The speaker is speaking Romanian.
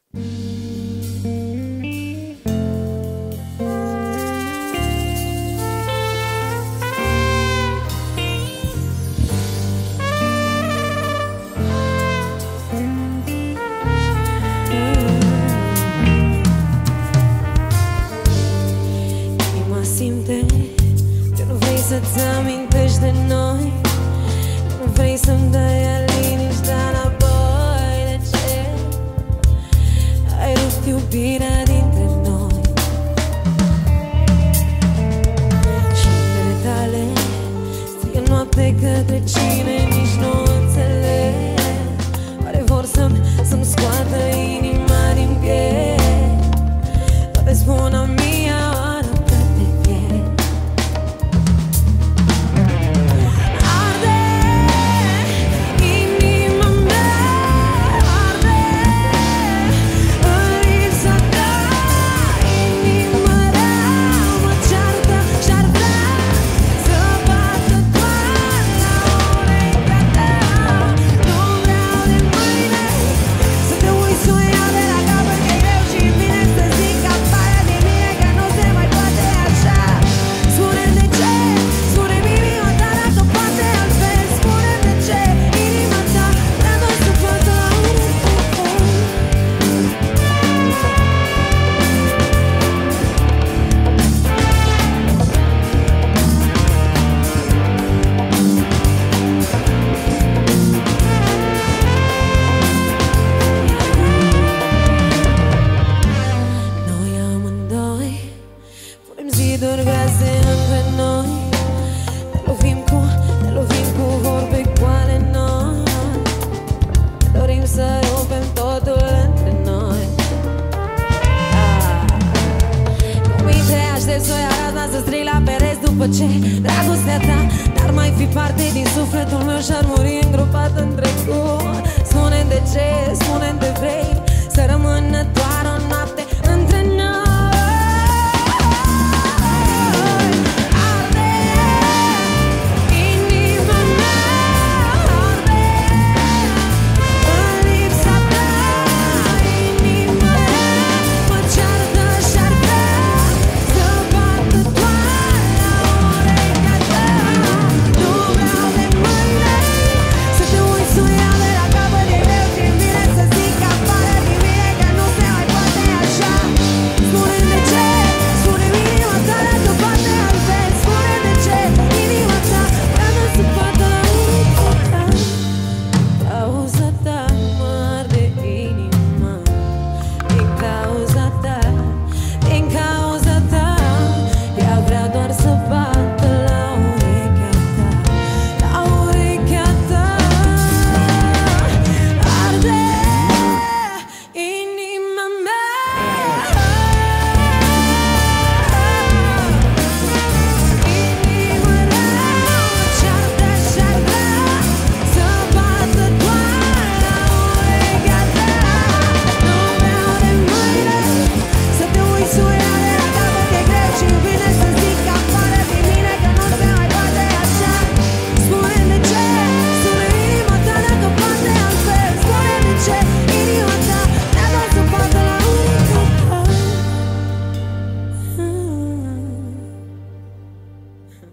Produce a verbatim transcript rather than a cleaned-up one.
Să-ți amintești de noi, nu vrei să-mi dai liniștea înapoi. De ce ai rupt iubirea dintre noi? Cifrele tale strigă noapte către cine nici nu înțeleg. Oare vor să-mi, să-mi scoată inima din piept? Toate spun a mia oară că te pierd. Ziduri grase între noi, ne lovim cu, ne lovim cu vorbe goale noi. Ne dorim să rupem totul între noi. Cuminte aștept să-i arăt, n-a să strig la pereți după ce dragostea ta n-ar mai fi parte din sufletul meu și-ar muri îngropat în trecut. Spune-mi de ce, spune-mi de